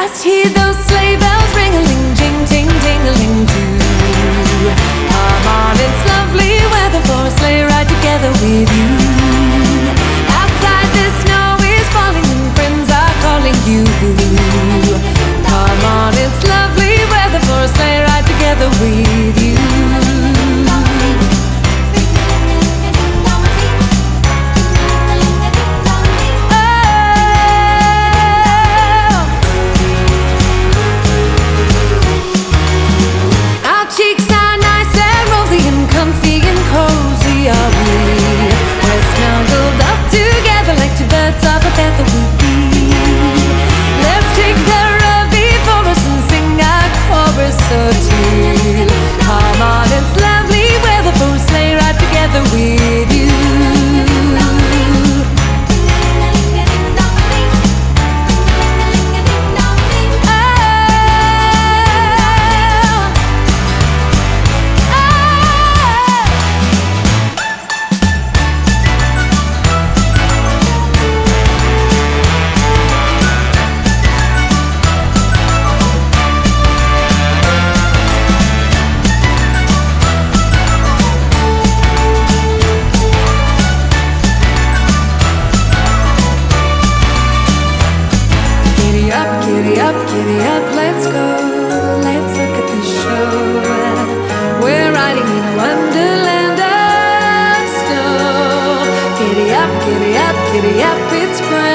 Just hear those sleigh bells ring-a-ling, ting, ting, ting-a-ling too. Come on, it's lovely weather for a sleigh ride together with you. Outside the snow is falling and friends are calling you. Come on, it's lovely weather for a sleigh ride together with you. Cheeks are nice and rosy and comfy and cozy are we. We're snuggled up together like two birds of a feather would be. Let's take the road before us and sing a chorus or two. Come on, it's lovely weather for a sleigh ride together with you. Giddy up, let's go. Let's look at the show. We're riding in a wonderland of snow. Giddy up, it's grand.